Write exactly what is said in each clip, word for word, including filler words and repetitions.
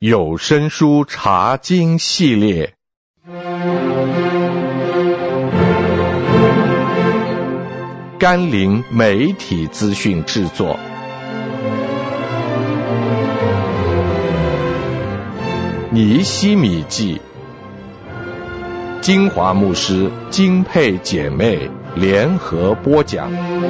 有声书查经系列，甘霖媒体资讯制作。尼希米记，金华牧师金佩姐妹联合播讲。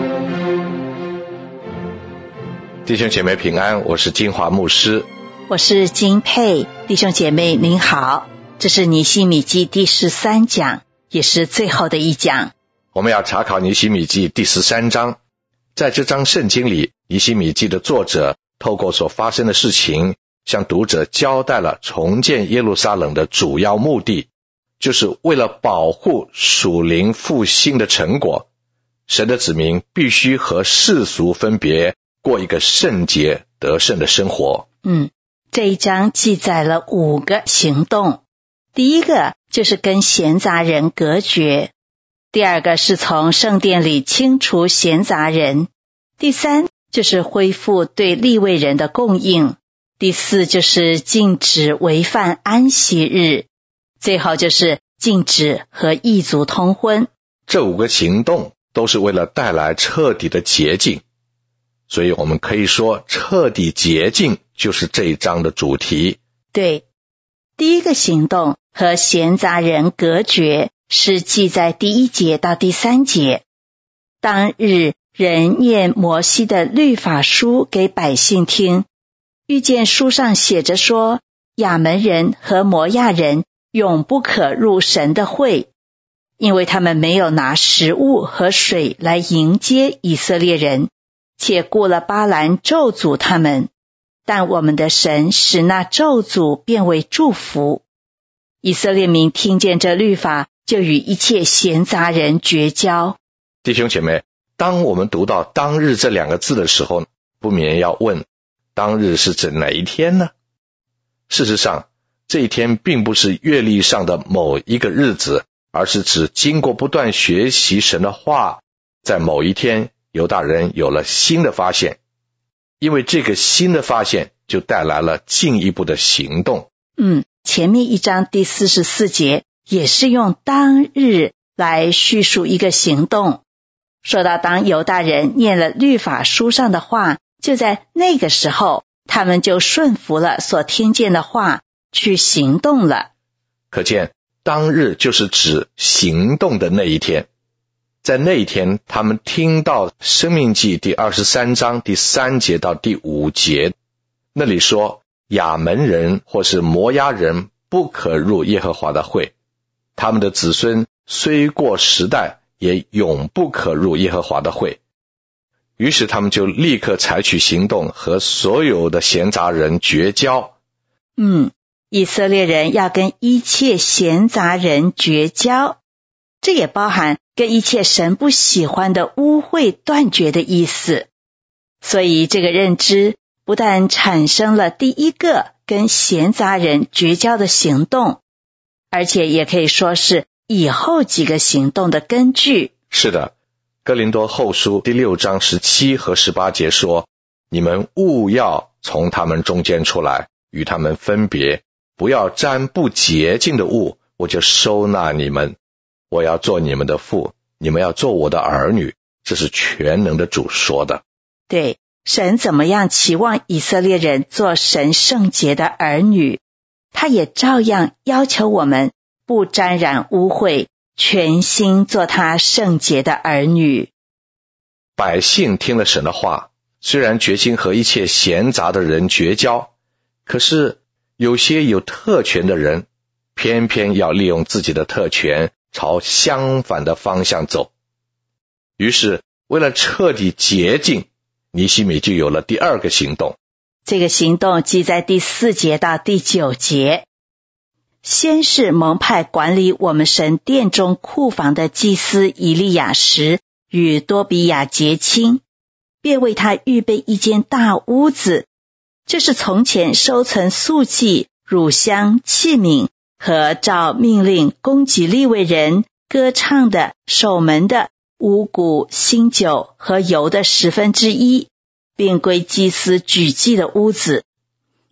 弟兄姐妹平安，我是金华牧师， 我是金佩。弟兄姐妹您好，这是尼希米记第十三讲，也是最后的一讲。 我们要查考尼希米记第十三章。在这章圣经里，尼希米记的作者透过所发生的事情，向读者交代了重建耶路撒冷的主要目的，就是为了保护属灵复兴的成果。神的子民必须和世俗分别，过一个圣洁得胜的生活。 嗯，这一章记载了五个行动。第一个就是跟闲杂人隔绝，第二个是从圣殿里清除闲杂人，第三就是恢复对利未人的供应，第四就是禁止违犯安息日，最后就是禁止和异族通婚。 这五个行动都是为了带来彻底的洁净，所以我们可以说彻底洁净就是这一章的主题。 对，第一个行动和闲杂人隔绝是记在第一节到第三节。当日人念摩西的律法书给百姓听，遇见书上写着说，亚门人和摩亚人永不可入神的会，因为他们没有拿食物和水来迎接以色列人，且雇了巴兰咒诅他们，但我们的神使那咒诅变为祝福。以色列民听见这律法，就与一切闲杂人绝交。 弟兄姐妹，当我们读到当日这两个字的时候，不免要问，当日是指哪一天呢？事实上，这一天并不是月历上的某一个日子，而是指经过不断学习神的话，在某一天犹大人有了新的发现，因为这个新的发现就带来了进一步的行动。 嗯，前面一章第四十四节也是用当日来叙述一个行动，说到当犹大人念了律法书上的话，就在那个时候，他们就顺服了所听见的话，去行动了。 可见当日就是指行动的那一天。在那一天，他们听到申命记第二十三章第三节到第五节，那里说亚门人或是摩押人不可入耶和华的会，他们的子孙虽过十代，也永不可入耶和华的会。于是他们就立刻采取行动，和所有的闲杂人绝交。 嗯，以色列人要跟一切闲杂人绝交，这也包含跟一切神不喜欢的污秽断绝的意思。所以这个认知不但产生了第一个跟闲杂人绝交的行动，而且也可以说是以后几个行动的根据。 是的，哥林多后书第六章十七和十八节说，你们务要从他们中间出来，与他们分别，不要沾不洁净的物，我就收纳你们。我要做你们的父，你们要做我的儿女，这是全能的主说的。 对，神怎么样期望以色列人做神圣洁的儿女，他也照样要求我们不沾染污秽，全心做他圣洁的儿女。 百姓听了神的话，虽然决心和一切闲杂的人绝交，可是有些有特权的人偏偏要利用自己的特权朝相反的方向走。于是为了彻底洁净，尼希米就有了第二个行动。 这个行动记在第四节到第九节。先是蒙派管理我们神殿中库房的祭司以利亚实与多比亚结亲，便为他预备一间大屋子，这是从前收存素祭、乳香、器皿和照命令供给利未人、歌唱的、守门的、五谷、新酒和油的十分之一，并归祭司举祭的屋子。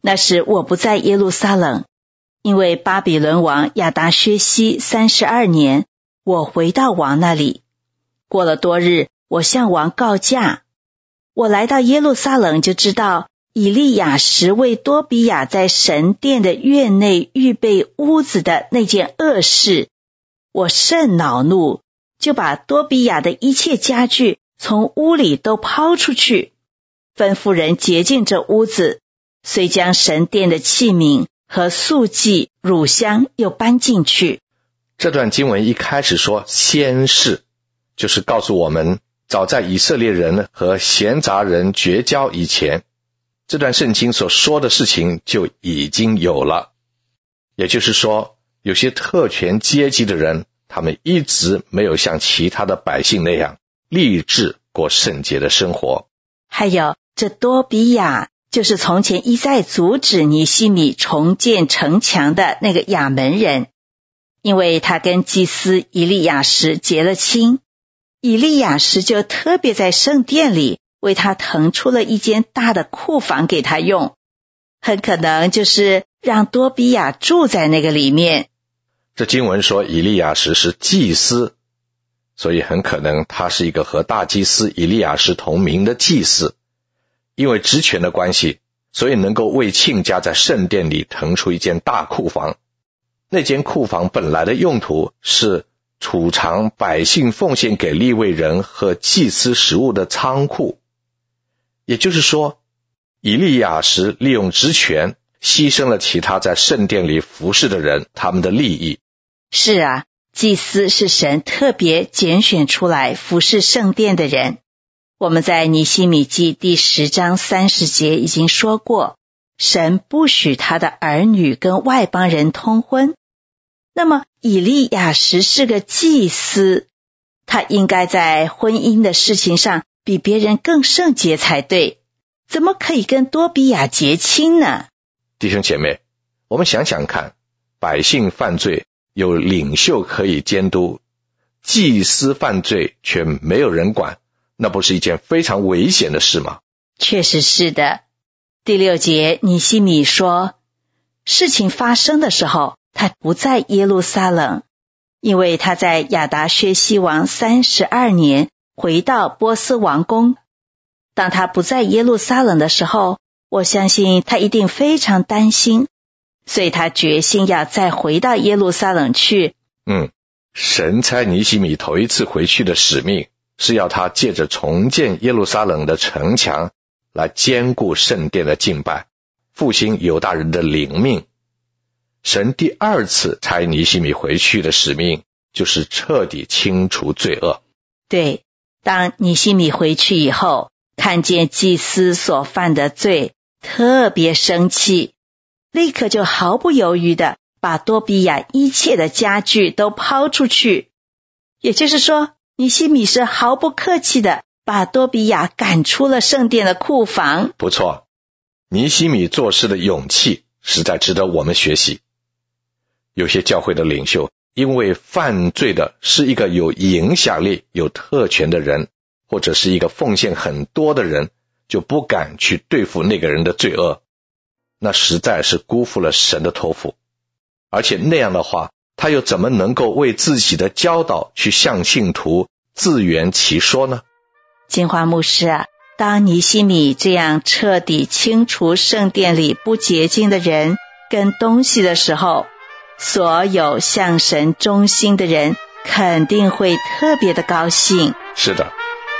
那时我不在耶路撒冷，因为巴比伦王亚达薛西三十二年，我回到王那里。过了多日，我向王告假。我来到耶路撒冷，就知道以利亚实为多比亚在神殿的院内预备屋子的那件恶事。我甚恼怒，就把多比亚的一切家具从屋里都抛出去，吩咐人洁净这屋子，遂将神殿的器皿和素祭、乳香又搬进去。 这段经文一开始说先是，就是告诉我们早在以色列人和闲杂人绝交以前，这段圣经所说的事情就已经有了。也就是说，有些特权阶级的人，他们一直没有像其他的百姓那样立志过圣洁的生活。 还有这多比亚，就是从前一再阻止尼希米重建城墙的那个亚门人，因为他跟祭司以利亚实结了亲，以利亚实就特别在圣殿里为他腾出了一间大的库房给他用，很可能就是让多比亚住在那个里面。 这经文说以利亚实是祭司，所以很可能他是一个和大祭司以利亚实同名的祭司，因为职权的关系，所以能够为亲家在圣殿里腾出一间大库房。那间库房本来的用途是储藏百姓奉献给利未人和祭司食物的仓库。也就是说，以利亚实利用职权牺牲了其他在圣殿里服侍的人他们的利益。 是啊，祭司是神特别拣选出来服侍圣殿的人。我们在尼希米记第十章三十节已经说过，神不许他的儿女跟外邦人通婚。那么以利亚实是个祭司，他应该在婚姻的事情上比别人更圣洁才对，怎么可以跟多比亚结亲呢？ 弟兄姐妹，我们想想看，百姓犯罪有领袖可以监督，祭司犯罪却没有人管，那不是一件非常危险的事吗？ 确实是的。第六节尼希米说，事情发生的时候，他不在耶路撒冷，因为他在亚达薛西王三十二年回到波斯王宫。当他不在耶路撒冷的时候，我相信他一定非常担心，所以他决心要再回到耶路撒冷去。 嗯，神差尼希米头一次回去的使命，是要他借着重建耶路撒冷的城墙，来兼顾圣殿的敬拜，复兴犹大人的灵命。神第二次差尼希米回去的使命，就是彻底清除罪恶。 对，当尼希米回去以后，看见祭司所犯的罪，特别生气，立刻就毫不犹豫地把多比亚一切的家具都抛出去。也就是说，尼希米是毫不客气地把多比亚赶出了圣殿的库房。 不错，尼希米做事的勇气实在值得我们学习。有些教会的领袖，因为犯罪的是一个有影响力、有特权的人，或者是一个奉献很多的人，就不敢去对付那个人的罪恶，那实在是辜负了神的托付。而且那样的话，他又怎么能够为自己的教导去向信徒自圆其说呢？ 金华牧师啊，当尼希米这样彻底清除圣殿里不洁净的人跟东西的时候，所有向神忠心的人肯定会特别的高兴。 是的。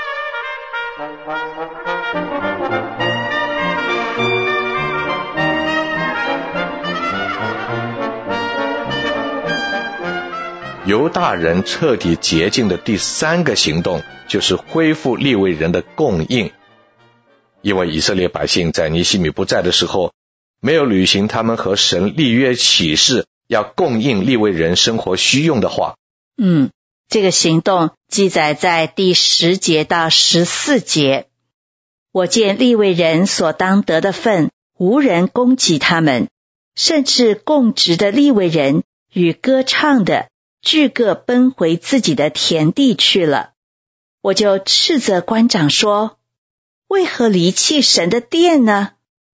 犹大人彻底洁净的第三个行动，就是恢复利未人的供应。因为以色列百姓在尼希米不在的时候，没有履行他们和神立约起誓要供应利未人生活需用的话。 嗯，这个行动记载在第十节到十四节。我见利未人所当得的份，无人供给他们，甚至供职的利未人与歌唱的俱各奔回自己的田地去了。我就斥责官长说，为何离弃神的殿呢？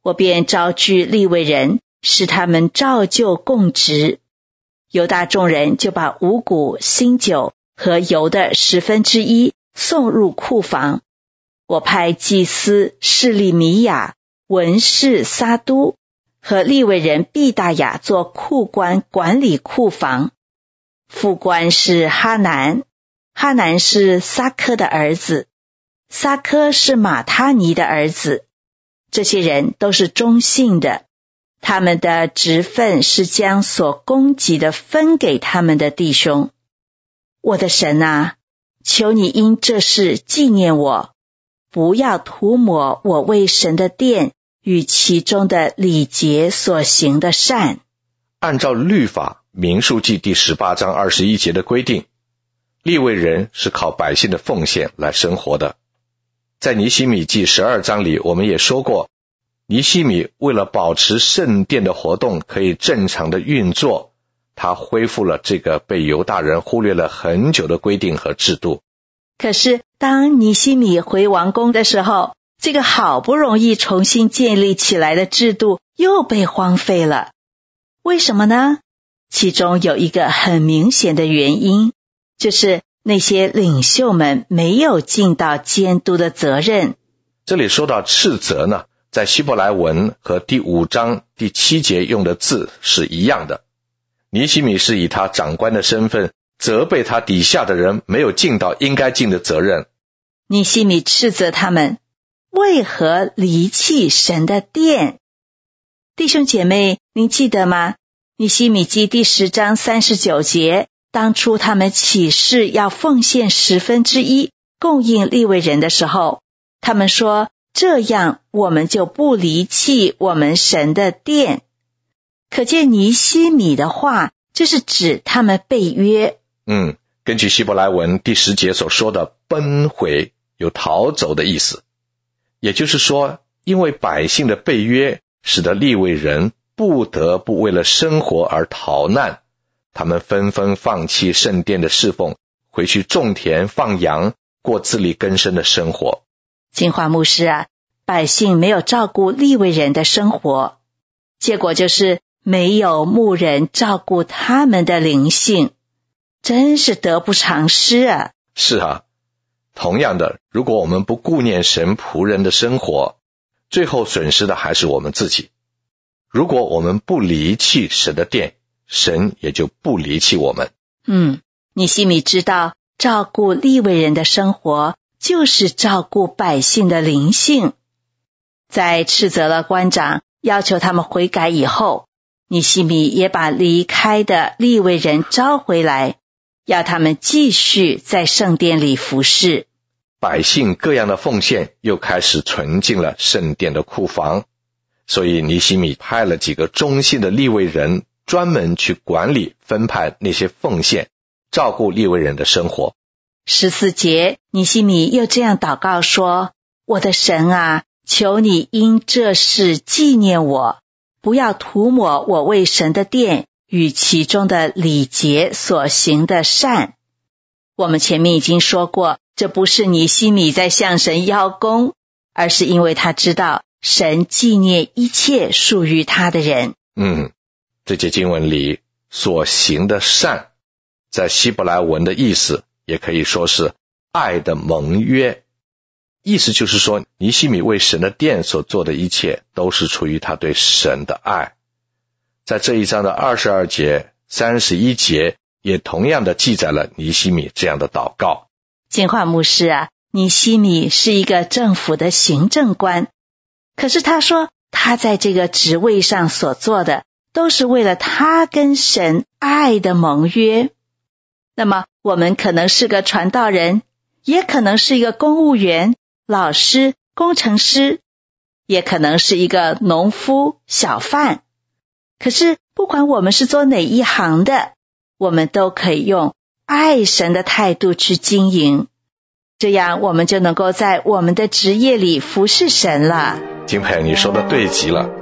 我便招聚利未人，使他们照旧供职。犹大众人就把五谷、新酒和油的十分之一送入库房。我派祭司示利米亚、文士撒都和利未人毕大雅做库官，管理库房。副官是哈南，哈南是撒科的儿子，撒科是马他尼的儿子。这些人都是忠信的，他们的职分是将所供给的分给他们的弟兄。我的神啊，求你因这事纪念我，不要涂抹我为神的殿与其中的礼节所行的善。 按照律法民数记第十八章二十一节的规定，利未人是靠百姓的奉献来生活的。在尼希米记十二章里，我们也说过，尼希米为了保持圣殿的活动可以正常的运作，他恢复了这个被犹大人忽略了很久的规定和制度。 可是当尼希米回王宫的时候，这个好不容易重新建立起来的制度又被荒废了。为什么呢？其中有一个很明显的原因，就是那些领袖们没有尽到监督的责任。 这里说到斥责呢，在希伯来文和第五章第七节用的字是一样的。尼希米是以他长官的身份责备他底下的人没有尽到应该尽的责任。 尼希米斥责他们为何离弃神的殿。弟兄姐妹，您记得吗？尼希米记第十章三十九节，当初他们起誓要奉献十分之一供应利未人的时候，他们说，这样我们就不离弃我们神的殿。可见尼希米的话，这是指他们背约。 嗯，根据希伯来文第十节所说的奔回，有逃走的意思。也就是说，因为百姓的背约，使得利未人不得不为了生活而逃难，他们纷纷放弃圣殿的侍奉，回去种田放羊，过自力更生的生活。 金华牧师啊，百姓没有照顾利未人的生活，结果就是没有牧人照顾他们的灵性，真是得不偿失啊。 是啊，同样的，如果我们不顾念神仆人的生活，最后损失的还是我们自己。如果我们不离弃神的殿，神也就不离弃我们。 嗯，尼希米知道照顾利未人的生活就是照顾百姓的灵性。在斥责了官长，要求他们悔改以后，尼希米也把离开的利未人招回来，要他们继续在圣殿里服侍。 百姓各样的奉献又开始存进了圣殿的库房，所以尼希米派了几个忠信的利未人，专门去管理分派那些奉献，照顾利未人的生活。 十四节，尼希米又这样祷告说，我的神啊，求你因这事纪念我，不要涂抹我为神的殿与其中的礼节所行的善。我们前面已经说过，这不是尼希米在向神邀功，而是因为他知道神纪念一切属于他的人。 嗯，这节经文里所行的善，在希伯来文的意思也可以说是爱的盟约。意思就是说，尼希米为神的殿所做的一切都是出于他对神的爱。在这一章的二十二节、三十一节也同样的记载了尼希米这样的祷告。 金化牧师啊，尼希米是一个政府的行政官，可是他说他在这个职位上所做的都是为了他跟神爱的盟约。那么我们可能是个传道人，也可能是一个公务员、老师、工程师，也可能是一个农夫、小贩。可是不管我们是做哪一行的，我们都可以用爱神的态度去经营，这样我们就能够在我们的职业里服侍神了。 金佩，你说的对极了。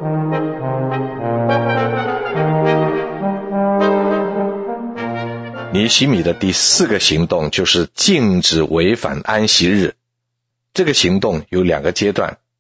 尼希米的第四个行动就是禁止违反安息日。这个行动有两个阶段。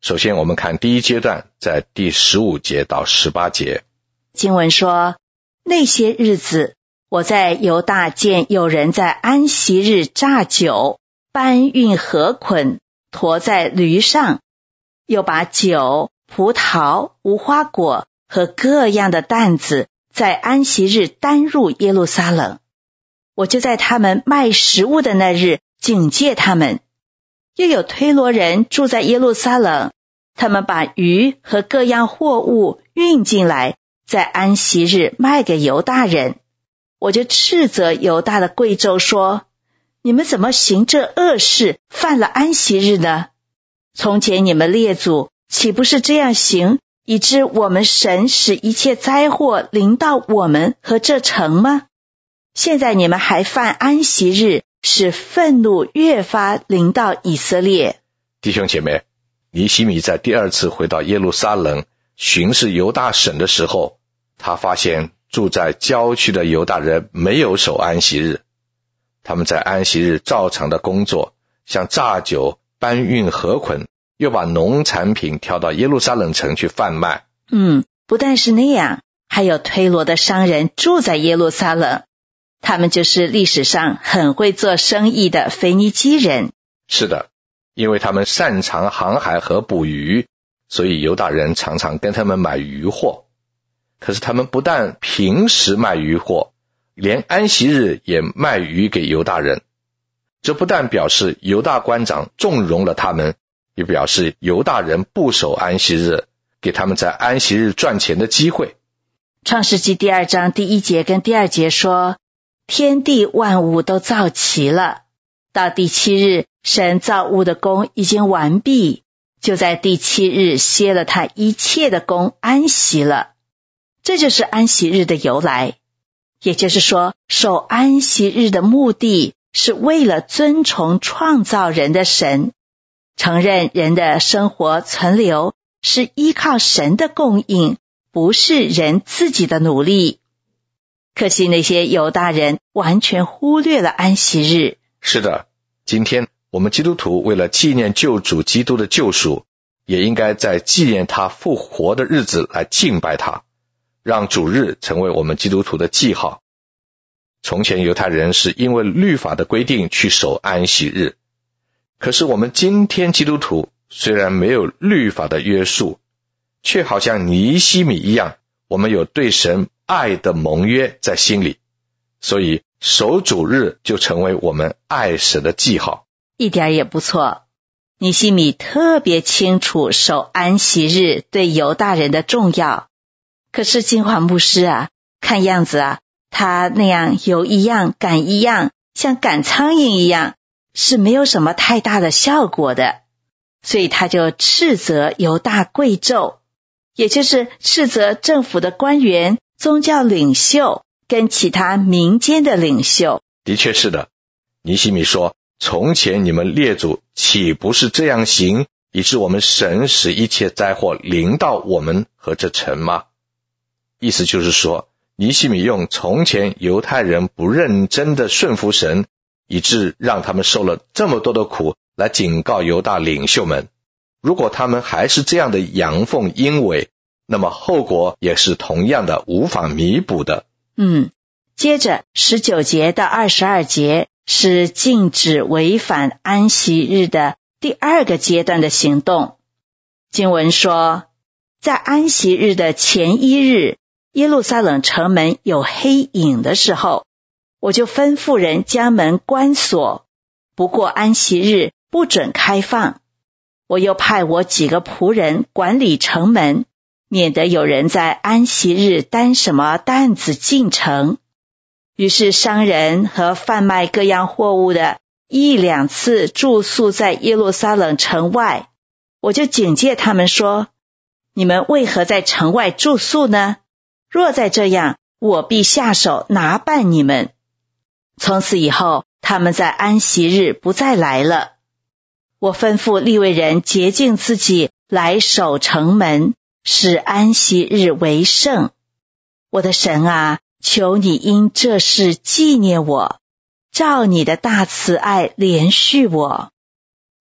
首先我们看第一阶段，在第十五节到十八节。 经文说，那些日子，我在犹大见有人在安息日榨酒，搬运禾捆，驮在驴上，又把酒、葡萄、无花果和各样的担子在安息日担入耶路撒冷。我就在他们卖食物的那日警戒他们。又有推罗人住在耶路撒冷，他们把鱼和各样货物运进来，在安息日卖给犹大人。我就斥责犹大的贵胄说，你们怎么行这恶事，犯了安息日呢？从前你们列祖岂不是这样行，以致我们神使一切灾祸临到我们和这城吗？现在你们还犯安息日，使愤怒越发临到以色列。 弟兄姐妹，尼希米在第二次回到耶路撒冷巡视犹大省的时候，他发现住在郊区的犹大人没有守安息日，他们在安息日照常的工作，像榨酒、搬运禾捆，又把农产品挑到耶路撒冷城去贩卖。 嗯，不但是那样，还有推罗的商人住在耶路撒冷，他们就是历史上很会做生意的腓尼基人。 是的，因为他们擅长航海和捕鱼，所以犹大人常常跟他们买鱼货。可是他们不但平时卖鱼货，连安息日也卖鱼给犹大人。这不但表示犹大官长纵容了他们，也表示犹大人不守安息日，给他们在安息日赚钱的机会。 创世纪第二章第一节跟第二节说，天地万物都造齐了，到第七日，神造物的工已经完毕，就在第七日歇了他一切的工，安息了。这就是安息日的由来。也就是说，守安息日的目的是为了尊崇创造人的神，承认人的生活存留是依靠神的供应，不是人自己的努力。可惜那些犹大人完全忽略了安息日。 是的，今天我们基督徒为了纪念救主基督的救赎，也应该在纪念他复活的日子来敬拜他，让主日成为我们基督徒的记号。从前犹太人是因为律法的规定去守安息日，可是我们今天基督徒虽然没有律法的约束，却好像尼希米一样，我们有对神爱的盟约在心里，所以守主日就成为我们爱神的记号。 一点也不错，尼希米特别清楚守安息日对犹大人的重要。可是金华牧师啊，看样子啊，他那样有一样赶一样，像赶苍蝇一样，是没有什么太大的效果的。所以他就斥责犹大贵胄，也就是斥责政府的官员、宗教领袖跟其他民间的领袖。 的确是的，尼希米说，从前你们列祖岂不是这样行，以致我们神使一切灾祸临到我们和这城吗？意思就是说，尼希米用从前犹太人不认真的顺服神，以致让他们受了这么多的苦，来警告犹大领袖们，如果他们还是这样的阳奉阴违，那么后果也是同样的无法弥补的。 嗯，接着十九节到二十二节是禁止违反安息日的第二个阶段的行动。经文说，在安息日的前一日，耶路撒冷城门有黑影的时候，我就吩咐人将门关锁，不过安息日不准开放。我又派我几个仆人管理城门，免得有人在安息日担什么担子进城。于是商人和贩卖各样货物的一两次住宿在耶路撒冷城外，我就警戒他们说，你们为何在城外住宿呢？若再这样，我必下手拿办你们。从此以后，他们在安息日不再来了。我吩咐利未人洁净自己，来守城门，使安息日为圣。我的神啊，求你因这事纪念我，照你的大慈爱怜恤我。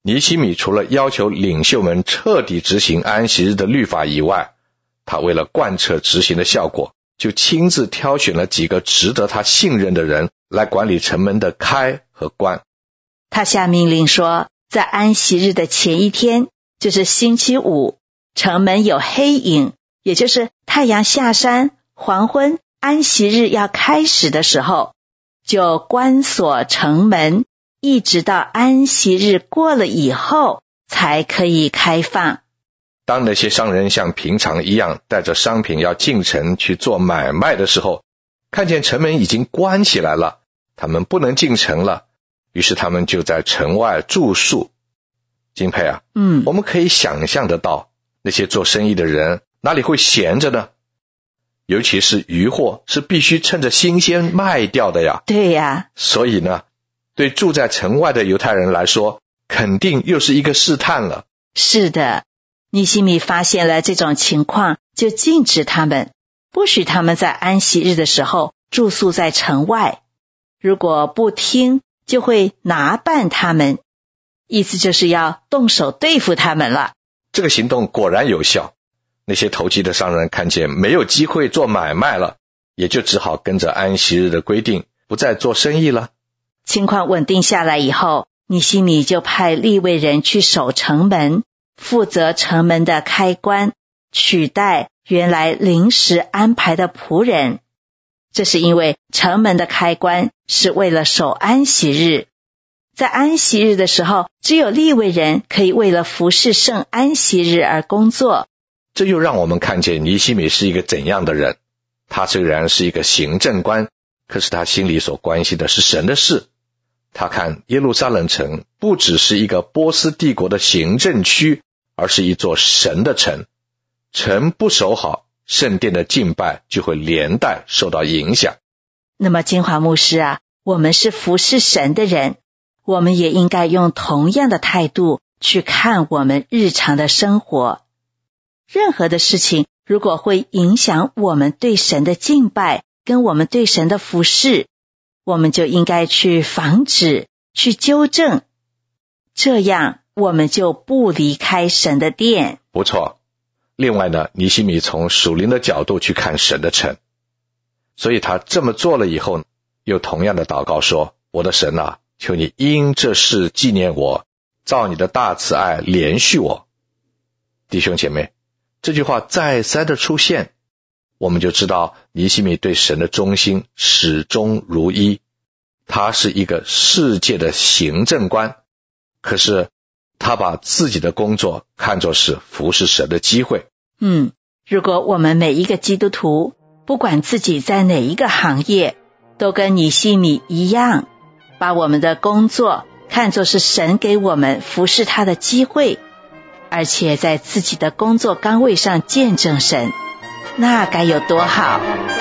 尼希米除了要求领袖们彻底执行安息日的律法以外，他为了贯彻执行的效果，就亲自挑选了几个值得他信任的人来管理城门的开和关。 他下命令说，在安息日的前一天，就是星期五，城门有黑影，也就是太阳下山，黄昏，安息日要开始的时候，就关锁城门，一直到安息日过了以后才可以开放。 当那些商人像平常一样带着商品要进城去做买卖的时候，看见城门已经关起来了，他们不能进城了，于是他们就在城外住宿。金佩啊， 嗯， 我们可以想象得到，那些做生意的人哪里会闲着呢？尤其是鱼货是必须趁着新鲜卖掉的呀。 对呀， 所以呢，对住在城外的犹太人来说，肯定又是一个试探了。 是的，尼希米发现了这种情况，就禁止他们，不许他们在安息日的时候住宿在城外，如果不听，就会拿办他们，意思就是要动手对付他们了。 这个行动果然有效，那些投机的商人看见没有机会做买卖了，也就只好跟着安息日的规定，不再做生意了。 情况稳定下来以后，尼希米就派利未人去守城门，负责城门的开关，取代原来临时安排的仆人。这是因为城门的开关是为了守安息日，在安息日的时候，只有利未人可以为了服侍圣安息日而工作。 这又让我们看见尼希米是一个怎样的人。他虽然是一个行政官，可是他心里所关心的是神的事。他看耶路撒冷城不只是一个波斯帝国的行政区，而是一座神的城。城不守好，圣殿的敬拜就会连带受到影响。 那么金华牧师啊，我们是服侍神的人，我们也应该用同样的态度去看我们日常的生活。任何的事情如果会影响我们对神的敬拜跟我们对神的服侍，我们就应该去防止，去纠正，这样我们就不离开神的殿。 不错。另外呢，尼希米从属灵的角度去看神的城，所以他这么做了以后，又同样的祷告说，我的神啊，求你因这事纪念我，照你的大慈爱怜恤我。弟兄姐妹，这句话再三的出现，我们就知道尼希米对神的忠心始终如一。他是一个世界的行政官，可是他把自己的工作看作是服侍神的机会。 嗯，如果我们每一个基督徒，不管自己在哪一个行业，都跟尼希米一样，把我们的工作看作是神给我们服侍他的机会，而且在自己的工作岗位上见证神，那该有多好。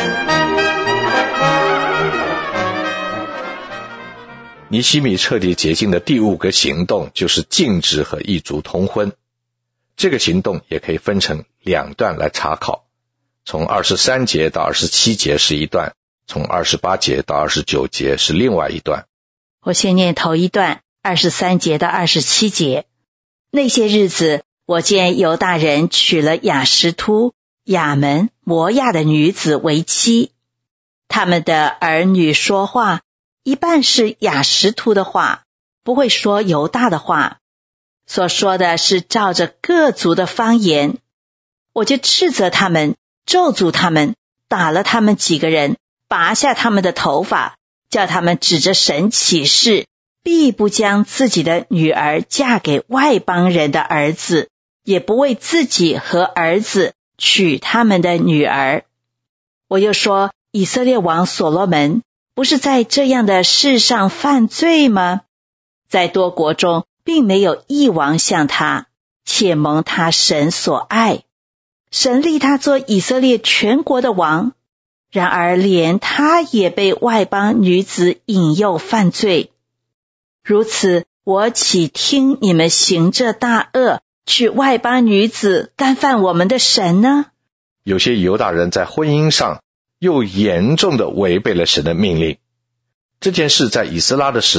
尼希米彻底洁净的第五个行动就是禁止和异族通婚。这个行动也可以分成两段来查考，从二十三节到二十七节是一段，从二十八节到二十九节是另外一段。 我先念头一段，二十三节到二十七节。那些日子，我见犹大人娶了亚实突、亚门、摩亚的女子为妻，他们的儿女说话一半是亚实突的话，不会说犹大的话，所说的是照着各族的方言。我就斥责他们，咒诅他们，打了他们几个人，拔下他们的头发，叫他们指着神起誓，必不将自己的女儿嫁给外邦人的儿子，也不为自己和儿子娶他们的女儿。我又说，以色列王所罗门不是在这样的事上犯罪吗？在多国中并没有一王像他，且蒙他神所爱，神立他做以色列全国的王，然而连他也被外邦女子引诱犯罪。如此，我岂听你们行这大恶，娶外邦女子干犯我们的神呢？ 有些犹大人在婚姻上又严重的违背了神的命令。这件事在以斯拉的时代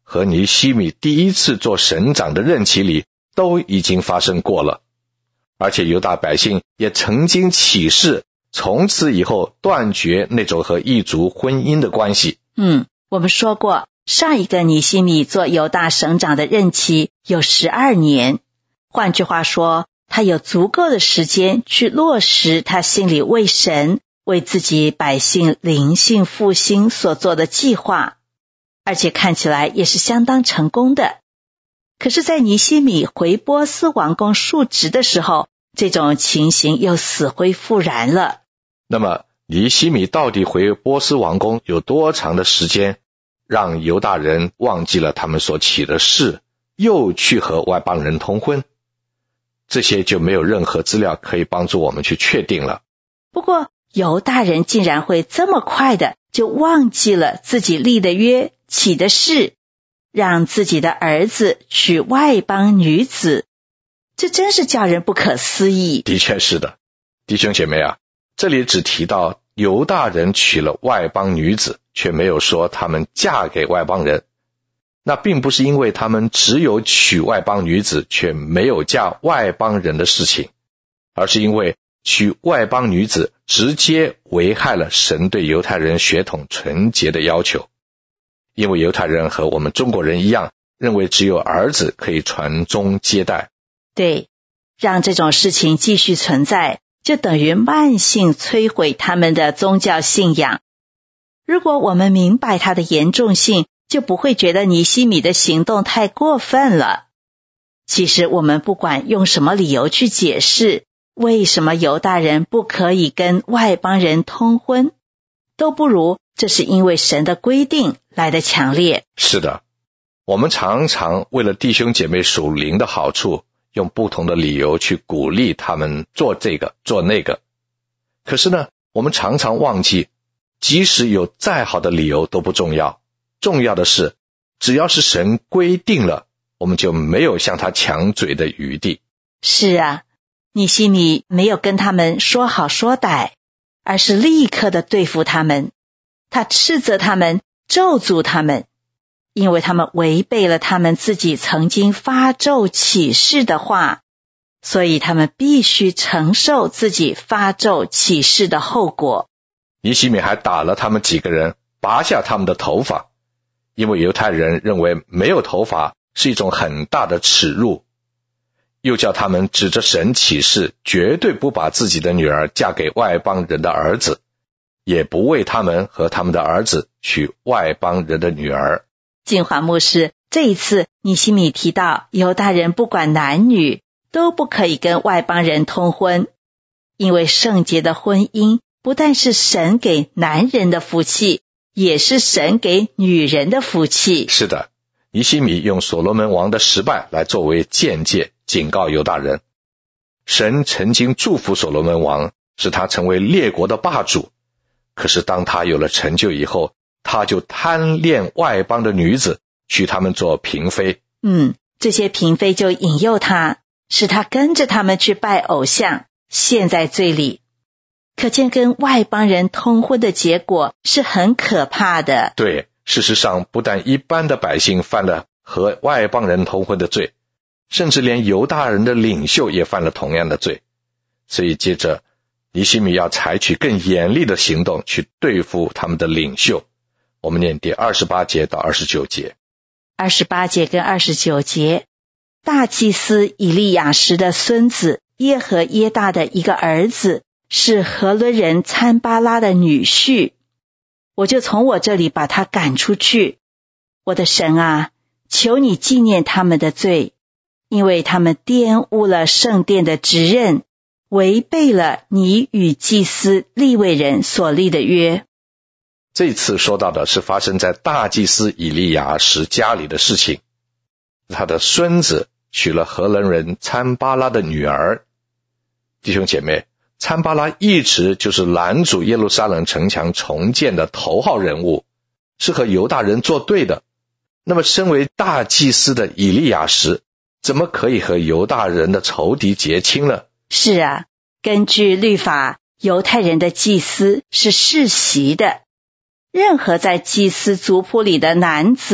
和尼希米第一次做省长的任期里都已经发生过了，而且犹大百姓也曾经起誓，从此以后断绝那种和异族婚姻的关系。 嗯，我们说过，上一个尼希米做犹大省长的任期有十二年，换句话说，他有足够的时间去落实他心里为神、为自己百姓灵性复兴所做的计划，而且看起来也是相当成功的。可是在尼希米回波斯王宫述职的时候，这种情形又死灰复燃了。 那么尼希米到底回波斯王宫有多长的时间，让犹大人忘记了他们所起的誓，又去和外邦人通婚？这些就没有任何资料可以帮助我们去确定了。 不过犹大人竟然会这么快的就忘记了自己立的约、起的誓，让自己的儿子娶外邦女子，这真是叫人不可思议。 的确是的，弟兄姐妹啊，这里只提到犹大人娶了外邦女子，却没有说他们嫁给外邦人。那并不是因为他们只有娶外邦女子却没有嫁外邦人的事情，而是因为娶外邦女子直接危害了神对犹太人血统纯洁的要求。因为犹太人和我们中国人一样，认为只有儿子可以传宗接代。 对，让这种事情继续存在，就等于慢性摧毁他们的宗教信仰。如果我们明白它的严重性，就不会觉得尼希米的行动太过分了。其实我们不管用什么理由去解释，为什么犹大人不可以跟外邦人通婚，都不如这是因为神的规定来得强烈。 是的，我们常常为了弟兄姐妹属灵的好处，用不同的理由去鼓励他们做这个做那个。可是呢，我们常常忘记，即使有再好的理由都不重要，重要的是只要是神规定了，我们就没有向他抢嘴的余地。 是啊，尼希米没有跟他们说好说歹，而是立刻的对付他们。他斥责他们，咒诅他们，因为他们违背了他们自己曾经发咒起誓的话，所以他们必须承受自己发咒起誓的后果。 尼希米还打了他们几个人，拔下他们的头发，因为犹太人认为没有头发是一种很大的耻辱，又叫他们指着神起誓，绝对不把自己的女儿嫁给外邦人的儿子，也不为他们和他们的儿子娶外邦人的女儿。 金华牧师，这一次尼希米提到犹大人不管男女都不可以跟外邦人通婚，因为圣洁的婚姻不但是神给男人的福气，也是神给女人的福气。 是的，尼希米用所罗门王的失败来作为鉴戒，警告犹大人。神曾经祝福所罗门王，使他成为列国的霸主，可是当他有了成就以后，他就贪恋外邦的女子，娶她们做嫔妃。 嗯，这些嫔妃就引诱他，使他跟着他们去拜偶像，陷在罪里。可见跟外邦人通婚的结果是很可怕的。 对，事实上不但一般的百姓犯了和外邦人通婚的罪，甚至连犹大人的领袖也犯了同样的罪。所以接着尼希米要采取更严厉的行动去对付他们的领袖。我们念第二十八节到二十九节。 二十八节跟二十九节，大祭司以利亚实的孙子耶和耶大的一个儿子，是何伦人参巴拉的女婿，我就从我这里把他赶出去。我的神啊，求你纪念他们的罪，因为他们玷污了圣殿的职任，违背了你与祭司利未人所立的约。 这次说到的是发生在大祭司以利亚实家里的事情，他的孙子娶了何伦人参巴拉的女儿。弟兄姐妹，参巴拉一直就是拦阻耶路撒冷城墙重建的头号人物，是和犹大人作对的。那么身为大祭司的以利亚实，怎么可以和犹大人的仇敌结亲呢？ 是啊，根据律法，犹太人的祭司是世袭的，任何在祭司族谱里的男子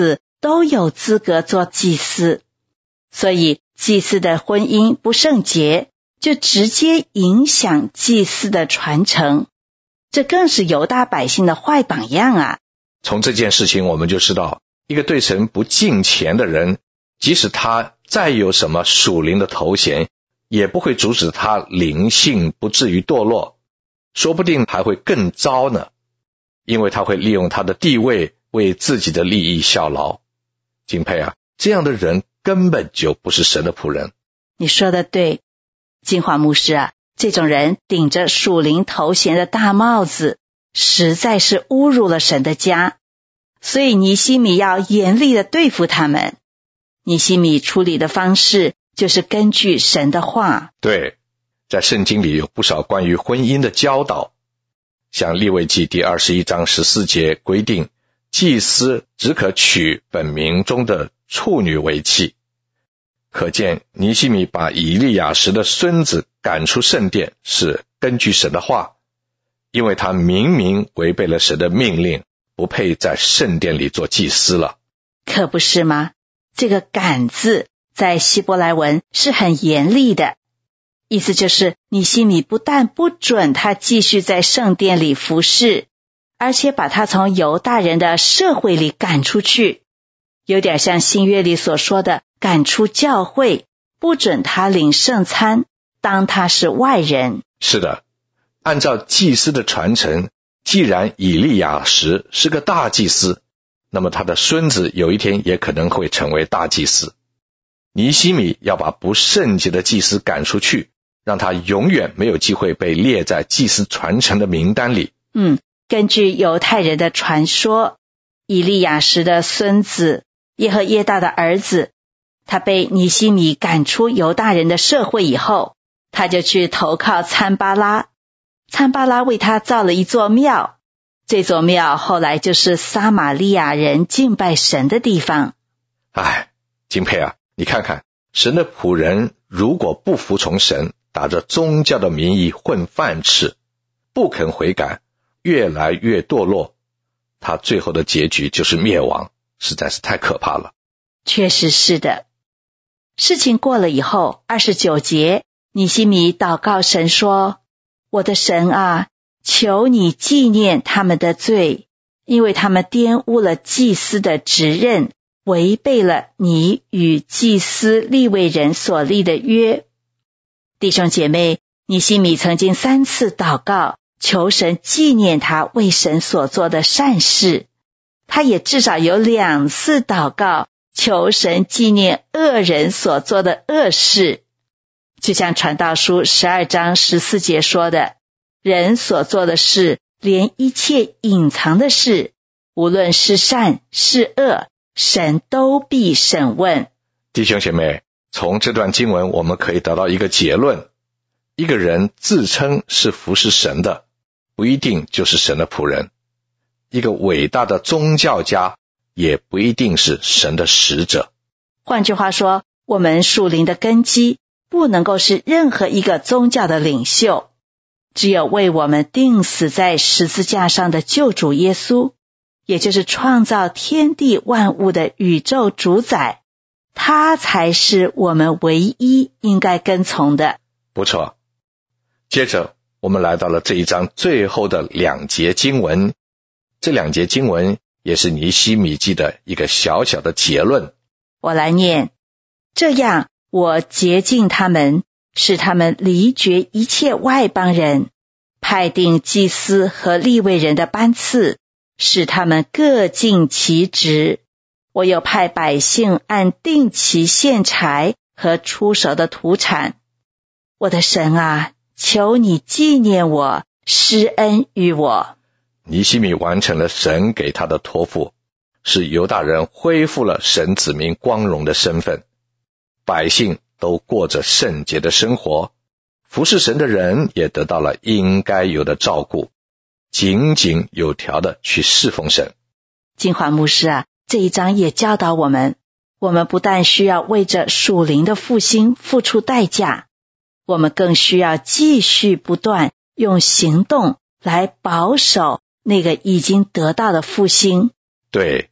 都有资格做祭司，所以祭司的婚姻不圣洁，就直接影响祭司的传承，这更是犹大百姓的坏榜样啊！ 从这件事情我们就知道，一个对神不敬虔的人，即使他再有什么属灵的头衔，也不会阻止他灵性不至于堕落，说不定还会更糟呢，因为他会利用他的地位为自己的利益效劳。敬佩啊，这样的人根本就不是神的仆人。 你说的对，金华牧师啊，这种人顶着属灵头衔的大帽子，实在是侮辱了神的家，所以尼希米要严厉的对付他们。尼希米处理的方式就是根据神的话。 对，在圣经里有不少关于婚姻的教导，像利未记第二十一章十四节规定，祭司只可娶本民中的处女为妻。可见尼希米把以利亚实的孙子赶出圣殿是根据神的话，因为他明明违背了神的命令，不配在圣殿里做祭司了。 可不是吗？这个赶字在希伯来文是很严厉的，意思就是尼希米不但不准他继续在圣殿里服侍，而且把他从犹大人的社会里赶出去，有点像新约里所说的赶出教会，不准他领圣餐，当他是外人。 是的，按照祭司的传承，既然以利亚实是个大祭司，那么他的孙子有一天也可能会成为大祭司。尼希米要把不圣洁的祭司赶出去，让他永远没有机会被列在祭司传承的名单里。 嗯，根据犹太人的传说，以利亚实的孙子耶和耶大的儿子，他被尼希米赶出犹大人的社会以后，他就去投靠参巴拉，参巴拉为他造了一座庙，这座庙后来就是撒玛利亚人敬拜神的地方。 哎，敬佩啊，你看看，神的仆人如果不服从神，打着宗教的名义混饭吃，不肯悔改，越来越堕落，他最后的结局就是灭亡，实在是太可怕了。 确实是的。事情过了以后，二十九节，尼希米祷告神说，我的神啊，求你纪念他们的罪，因为他们玷污了祭司的职任，违背了你与祭司利未人所立的约。弟兄姐妹，尼希米曾经三次祷告，求神纪念他为神所做的善事，他也至少有两次祷告，求神纪念恶人所做的恶事。就像传道书十二章十四节说的，人所做的事，连一切隐藏的事，无论是善是恶，神都必审问。 弟兄姐妹，从这段经文我们可以得到一个结论，一个人自称是服侍神的，不一定就是神的仆人；一个伟大的宗教家，也不一定是神的使者。 换句话说，我们属灵的根基不能够是任何一个宗教的领袖，只有为我们钉死在十字架上的救主耶稣，也就是创造天地万物的宇宙主宰，他才是我们唯一应该跟从的。 不错。接着我们来到了这一章最后的两节经文，这两节经文也是尼希米记的一个小小的结论。 我来念，这样我洁净他们，使他们离绝一切外邦人，派定祭司和利未人的班次，使他们各尽其职。我又派百姓按定期献柴和出熟的土产。我的神啊，求你纪念我，施恩于我。 尼希米完成了神给他的托付，使犹大人恢复了神子民光荣的身份，百姓都过着圣洁的生活，服侍神的人也得到了应该有的照顾，井井有条的去侍奉神。 金华牧师啊，这一章也教导我们，我们不但需要为着属灵的复兴付出代价，我们更需要继续不断用行动来保守那个已经得到的复兴。 对，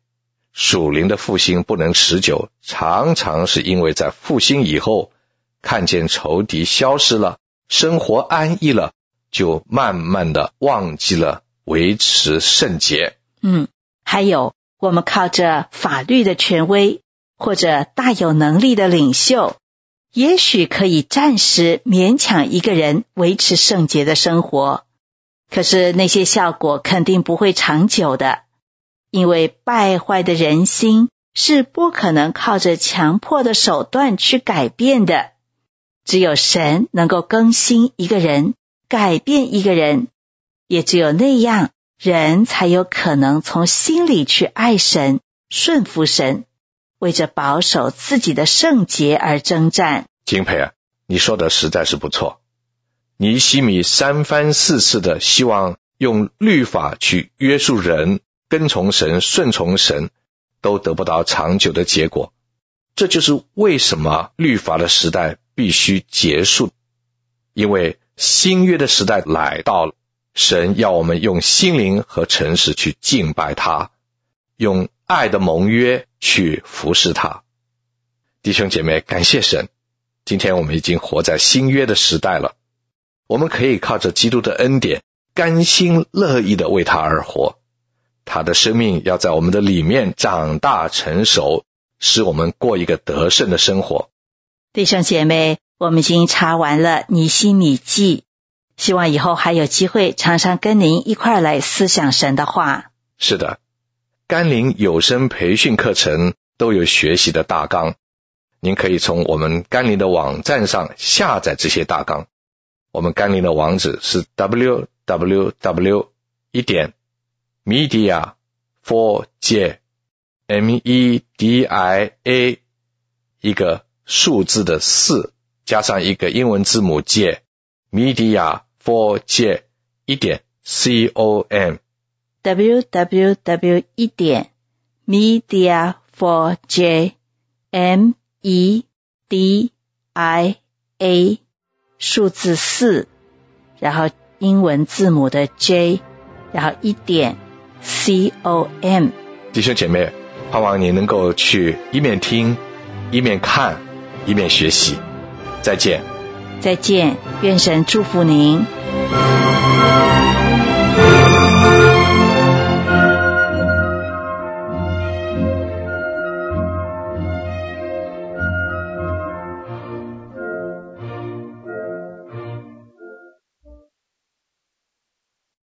属灵的复兴不能持久，常常是因为在复兴以后，看见仇敌消失了，生活安逸了，就慢慢的忘记了维持圣洁。 嗯，还有我们靠着法律的权威，或者大有能力的领袖，也许可以暂时勉强一个人维持圣洁的生活，可是那些效果肯定不会长久的，因为败坏的人心是不可能靠着强迫的手段去改变的。只有神能够更新一个人，改变一个人，也只有那样，人才有可能从心里去爱神，顺服神，为着保守自己的圣洁而征战。 金培啊，你说的实在是不错。尼希米三番四次的希望用律法去约束人，跟从神，顺从神，都得不到长久的结果。这就是为什么律法的时代必须结束，因为新约的时代来到了，神要我们用心灵和诚实去敬拜他，用爱的盟约去服侍他。弟兄姐妹，感谢神，今天我们已经活在新约的时代了，我们可以靠着基督的恩典，甘心乐意的为他而活。他的生命要在我们的里面长大成熟，使我们过一个得胜的生活。 弟兄姐妹，我们已经查完了尼希米记，希望以后还有机会常常跟您一块来思想神的话。 是的，甘霖有声培训课程都有学习的大纲，您可以从我们甘霖的网站上下载这些大纲。我们甘霖的网址是 double-u double-u double-u 一点 media for j m e d i a 一个数字的四加上一个英文字母 j media for j 一点 com double-u double-u double-u 一点 media for j m e d i a 数字四，然后英文字母的 J， 然后一点 com。 弟兄姐妹，盼望你能够去一面听一面看一面学习。再见。 再见，愿神祝福您。